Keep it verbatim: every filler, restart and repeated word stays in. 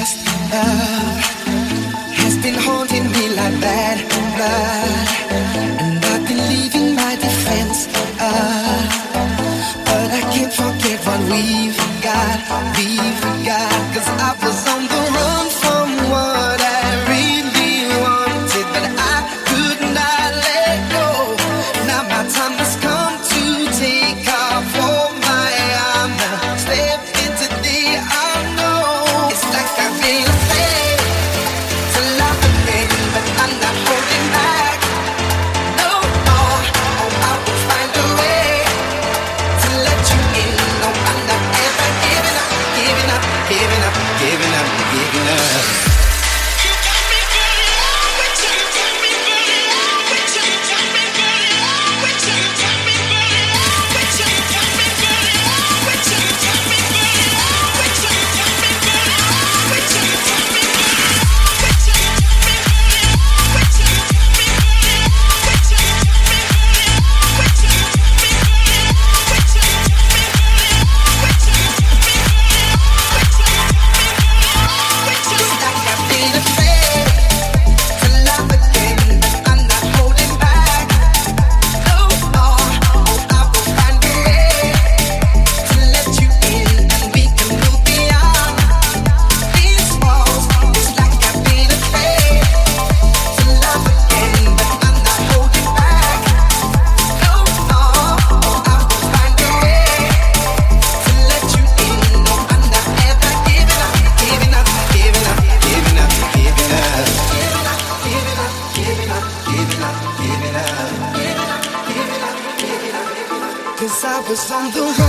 past love has been haunting me like bad blood, and I've been leaving my defense up, but I can't forget what we've got, we've got, 'cause I was on the run from what I really wanted, but I could not let go. Now my time has come to take off all my armor, step into the unknown. It's like I've been afraid to love again, but I'm not holding back no more. Oh, I will find a way to let you in. No, I'm not ever giving up, giving up, giving up, giving up, giving up. I was on the